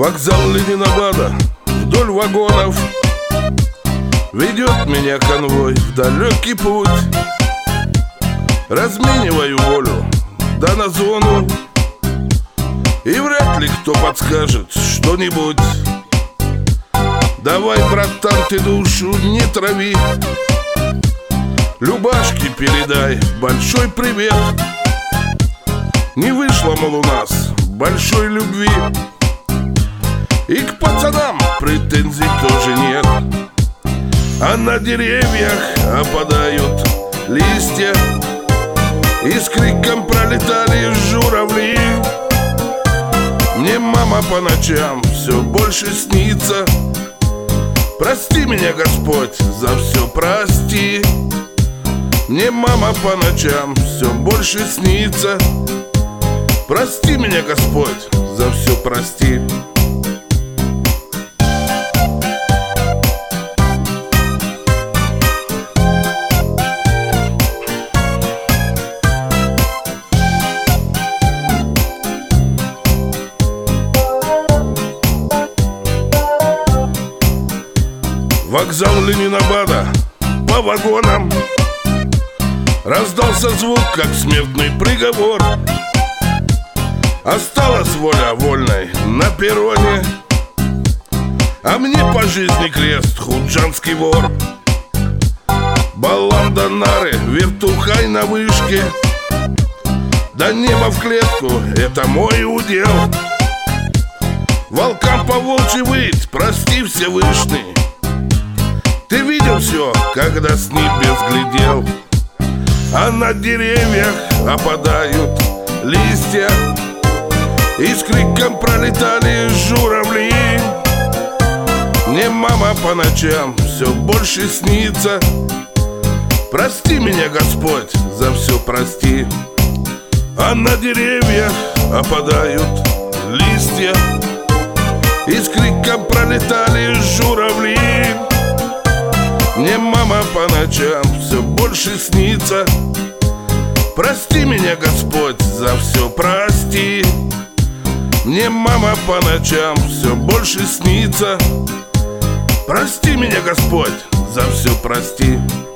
Вокзал Ленинабада, вдоль вагонов ведет меня конвой в далекий путь. Размениваю волю, да на зону, и вряд ли кто подскажет что-нибудь. Давай, братан, ты душу не трави, Любашке передай большой привет. Не вышло, мол, у нас большой любви, и к пацанам претензий тоже нет. А на деревьях опадают листья, и с криком пролетали журавли. Мне мама по ночам все больше снится. Прости меня, Господь, за все прости. Мне мама по ночам все больше снится. Прости меня, Господь, за все прости. Вокзал Ленинабада, по вагонам раздался звук, как смертный приговор. Осталась воля вольной на перроне, а мне по жизни крест худжанский вор. Баллада нары, вертухай на вышке, до неба в клетку — это мой удел. Волкам по волчьи выть, прости, Всевышний. Ты видел все, когда с небес глядел, а на деревьях опадают листья, и с криком пролетали журавли. Мне мама по ночам все больше снится. Прости меня, Господь, за все прости. А на деревьях опадают листья, и с криком пролетали журавли. Мне мама по ночам все больше снится. Прости меня, Господь, за все прости. Мне мама по ночам все больше снится. Прости меня, Господь, за все прости.